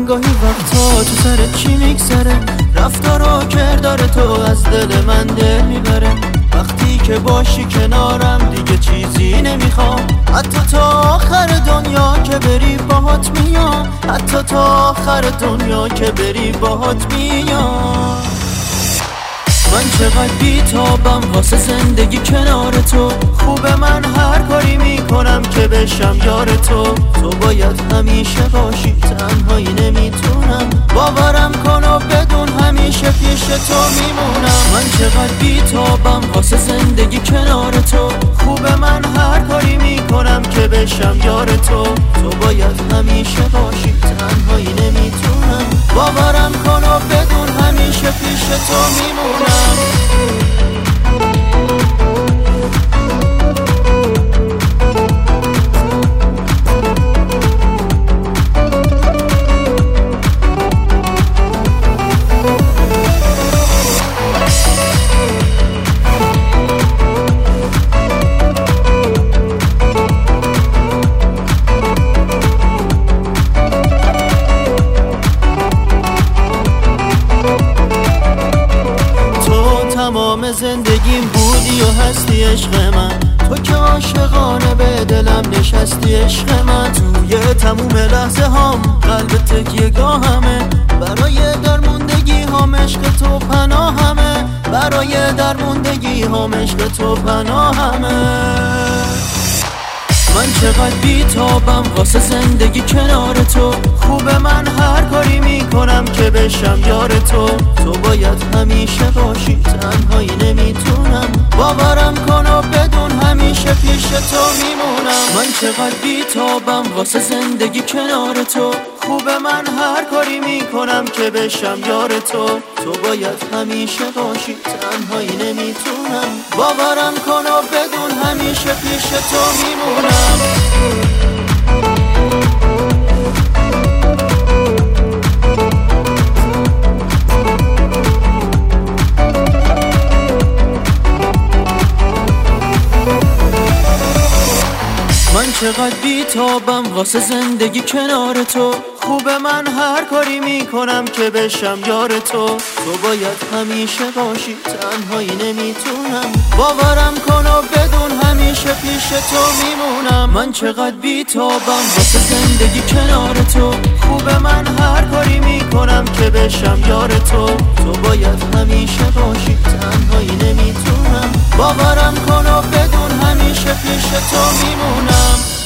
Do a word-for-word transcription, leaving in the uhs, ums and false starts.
گاهی وقتا تو سر چی میگذره، رفتار و کردار تو از دل من دل میبره. وقتی که باشی کنارم دیگه چیزی نمیخوام، حتی تا آخر دنیا که بری باهات میام، حتی تا آخر دنیا که بری باهات میام. من چقدر بی‌تابم واسه زندگی کنار تو، خوبه من هر کاری میکنم که بشم یار تو. تو باید همیشه باشی، تنهایی نمیتونم، باورم کن و بدون همیشه پیش تو میمونم. من چقدر بی‌تابم واسه زندگی کنار تو، خوبه من هر کاری میکنم که بشم یار تو. تو باید همیشه باشی، تنهایی نمیتونم، باورم کن و بدون همیشه پیش تو میمونم. تمام زندگیم بودی و هستی عشق من، تو که عاشقانه به دلم نشستی عشق من. توی تموم لحظه هام قلب تکیه گاهمه، برای درموندگی هام عشق تو پناهمه، برای درموندگی هام عشق تو پناهمه. من چقدر بی‌تابم واسه زندگی کنار تو، خوبه من هر کاری میکنم که بشم یار تو. تو باید همیشه باشی، تنهایی نمیتونم، باورم کن و بدون همیشه پیش تو میمونم. من چقدر بی‌تابم واسه زندگی کنار تو، خوبه من هر کاری میکنم که بشم یار تو. تو باید همیشه باشی، تنهایی نمیتونم، باورم کن و بدون همیشه پیش تو میمونم. من چقدر بی‌تابم واسه زندگی کنار تو، خوبه من هر کاری میکنم که بشم یار تو. تو باید همیشه باشی، تنهایی نمیتونم، باورم کن و بدون همیشه پیش تو میمونم. من چقدر بی‌تابم واسه زندگی کنار تو، خوبه من هر کاری میکنم که بشم یار تو. تو باید همیشه باشی، تنهایی نمیتونم، باورم کن و بدون همیشه پیش تو میمونم.